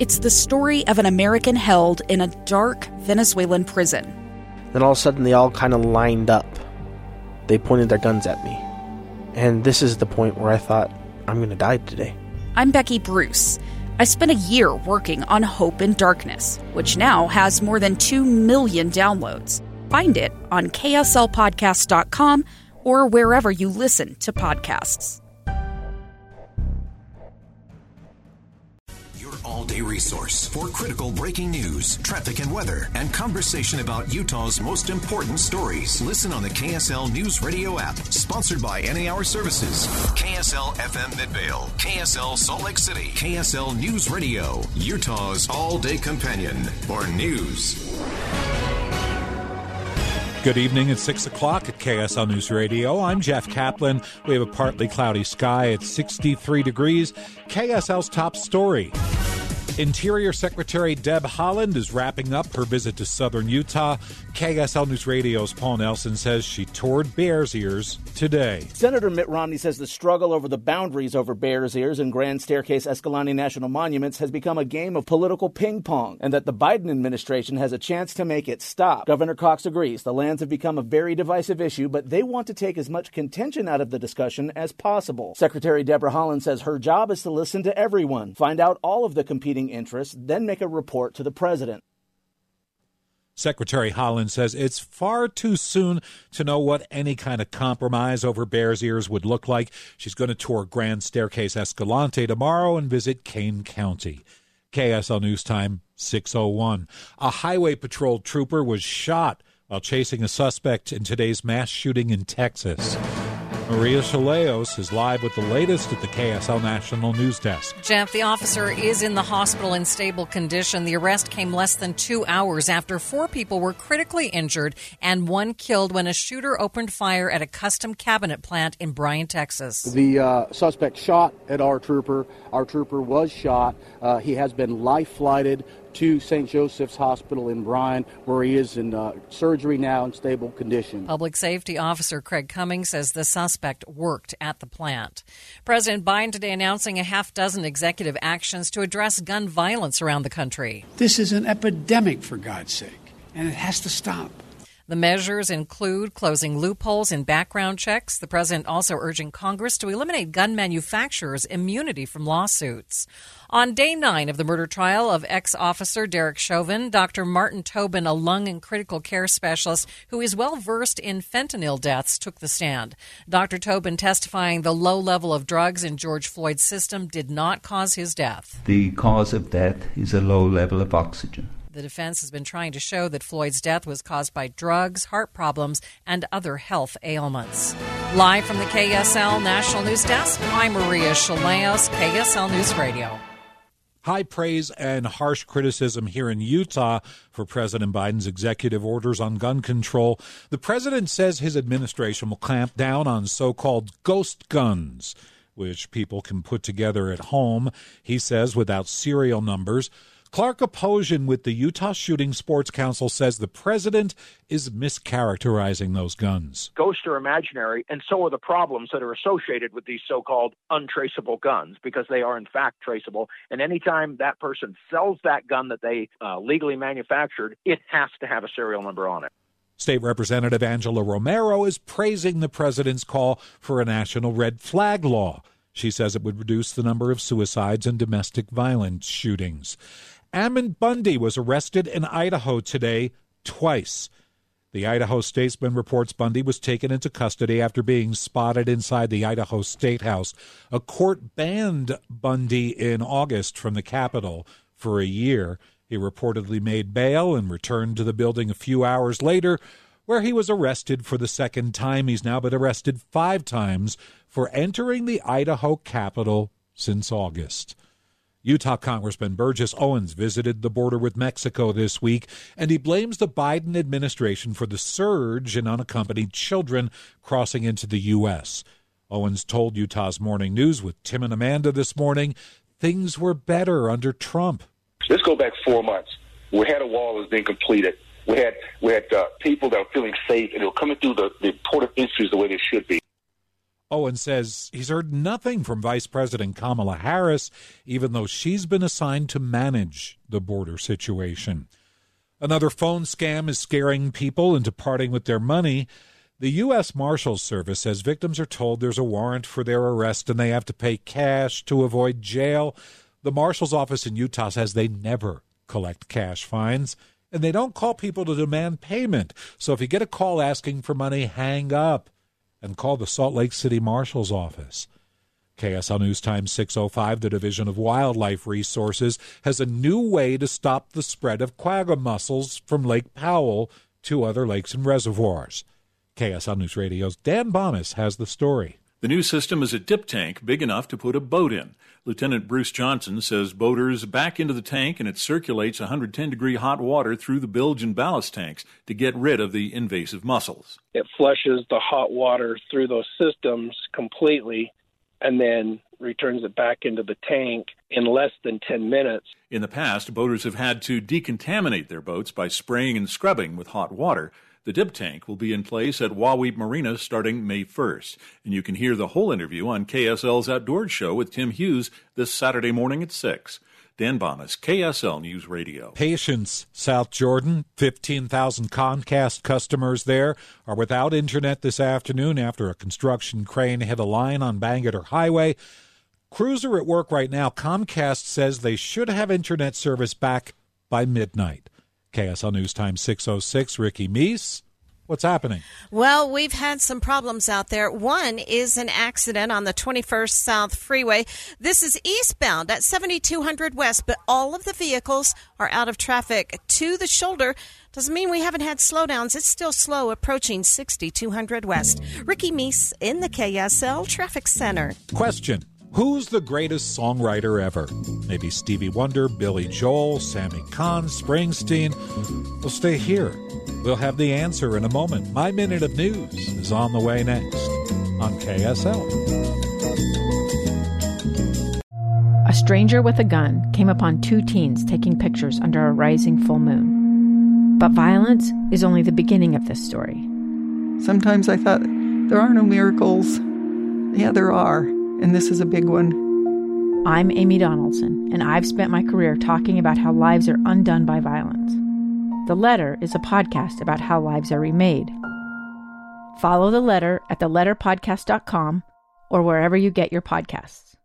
It's the story of an American held in a dark Venezuelan prison. Then all of a sudden they all kind of lined up. They pointed their guns at me. And this is the point where I thought, I'm going to die today. I'm Becky Bruce. I spent a year working on Hope in Darkness, which now has more than 2 million downloads. Find it on kslpodcast.com or wherever you listen to podcasts. All-day resource for critical breaking news, traffic and weather, and conversation about Utah's most important stories. Listen on the KSL News Radio app, sponsored by NA Hour Services, KSL FM Midvale, KSL Salt Lake City, KSL News Radio, Utah's all-day companion for news. Good evening at 6 o'clock at KSL News Radio. I'm Jeff Kaplan. We have a partly cloudy sky at 63 degrees. KSL's top story. Interior Secretary Deb Haaland is wrapping up her visit to southern Utah. KSL News Radio's Paul Nelson says she toured Bears Ears today. Senator Mitt Romney says the struggle over the boundaries over Bears Ears and Grand Staircase Escalante National Monuments has become a game of political ping pong, and that the Biden administration has a chance to make it stop. Governor Cox agrees the lands have become a very divisive issue, but they want to take as much contention out of the discussion as possible. Secretary Deborah Haaland says her job is to listen to everyone, find out all of the competing interests, then make a report to the president. Secretary Haaland says it's far too soon to know what any kind of compromise over Bears Ears would look like. She's going to tour Grand Staircase Escalante tomorrow and visit Kane County. KSL News Time, 6:01. A highway patrol trooper was shot while chasing a suspect in today's mass shooting in Texas. Maria Chaleos is live with the latest at the KSL National News Desk. Jeff, the officer is in the hospital in stable condition. The arrest came less than 2 hours after 4 people were critically injured and 1 killed when a shooter opened fire at a custom cabinet plant in Bryan, Texas. The suspect shot at our trooper. Our trooper was shot. He has been life-flighted to St. Joseph's Hospital in Bryan, where he is in surgery now in stable condition. Public Safety Officer Craig Cummings says the suspect worked at the plant. President Biden today announcing a half-dozen executive actions to address gun violence around the country. This is an epidemic, for God's sake, and it has to stop. The measures include closing loopholes in background checks. The president also urging Congress to eliminate gun manufacturers' immunity from lawsuits. On day 9 of the murder trial of ex-officer Derek Chauvin, Dr. Martin Tobin, a lung and critical care specialist who is well-versed in fentanyl deaths, took the stand. Dr. Tobin testifying the low level of drugs in George Floyd's system did not cause his death. The cause of death is a low level of oxygen. The defense has been trying to show that Floyd's death was caused by drugs, heart problems, and other health ailments. Live from the KSL National News Desk, I'm Maria Chaleos, KSL News Radio. High praise and harsh criticism here in Utah for President Biden's executive orders on gun control. The president says his administration will clamp down on so-called ghost guns, which people can put together at home, he says, without serial numbers. Clark Aposian with the Utah Shooting Sports Council says the president is mischaracterizing those guns. Ghosts are imaginary, and so are the problems that are associated with these so-called untraceable guns, because they are in fact traceable. And anytime that person sells that gun that they legally manufactured, it has to have a serial number on it. State Representative Angela Romero is praising the president's call for a national red flag law. She says it would reduce the number of suicides and domestic violence shootings. Ammon Bundy was arrested in Idaho today twice. The Idaho Statesman reports Bundy was taken into custody after being spotted inside the Idaho State House. A court banned Bundy in August from the Capitol for a year. He reportedly made bail and returned to the building a few hours later, where he was arrested for the second time. He's now been arrested 5 times for entering the Idaho Capitol since August. Utah Congressman Burgess Owens visited the border with Mexico this week, and he blames the Biden administration for the surge in unaccompanied children crossing into the U.S. Owens told Utah's Morning News with Tim and Amanda this morning things were better under Trump. Let's go back 4 months. We had a wall that was being completed. We had people that were feeling safe, and they were coming through the port of entries the way they should be. Owen says he's heard nothing from Vice President Kamala Harris, even though she's been assigned to manage the border situation. Another phone scam is scaring people into parting with their money. The U.S. Marshals Service says victims are told there's a warrant for their arrest and they have to pay cash to avoid jail. The Marshal's office in Utah says they never collect cash fines, and they don't call people to demand payment. So if you get a call asking for money, hang up and call the Salt Lake City Marshal's office. KSL News Time 6:05, the Division of Wildlife Resources has a new way to stop the spread of quagga mussels from Lake Powell to other lakes and reservoirs. KSL News Radio's Dan Bonas has the story. The new system is a dip tank big enough to put a boat in. Lieutenant Bruce Johnson says boaters back into the tank and it circulates 110-degree hot water through the bilge and ballast tanks to get rid of the invasive mussels. It flushes the hot water through those systems completely and then returns it back into the tank in less than 10 minutes. In the past, boaters have had to decontaminate their boats by spraying and scrubbing with hot water. The dip tank will be in place at Wahweap Marina starting May 1st. And you can hear the whole interview on KSL's Outdoors Show with Tim Hughes this Saturday morning at 6. Dan Bonas, KSL News Radio. Patience, South Jordan. 15,000 Comcast customers there are without internet this afternoon after a construction crane hit a line on Bangerter Highway. Crews are at work right now. Comcast says they should have internet service back by midnight. KSL News Time 6:06, Ricky Meese. What's happening? Well, we've had some problems out there. One is an accident on the 21st South Freeway. This is eastbound at 7200 West, but all of the vehicles are out of traffic to the shoulder. Doesn't mean we haven't had slowdowns. It's still slow approaching 6200 West. Ricky Meese in the KSL Traffic Center. Question. Who's the greatest songwriter ever? Maybe Stevie Wonder, Billy Joel, Sammy Kahn, Springsteen. Well, stay here. We'll have the answer in a moment. My Minute of News is on the way next on KSL. A stranger with a gun came upon two teens taking pictures under a rising full moon. But violence is only the beginning of this story. Sometimes I thought, there are no miracles. Yeah, there are. And this is a big one. I'm Amy Donaldson, and I've spent my career talking about how lives are undone by violence. The Letter is a podcast about how lives are remade. Follow The Letter at theletterpodcast.com or wherever you get your podcasts.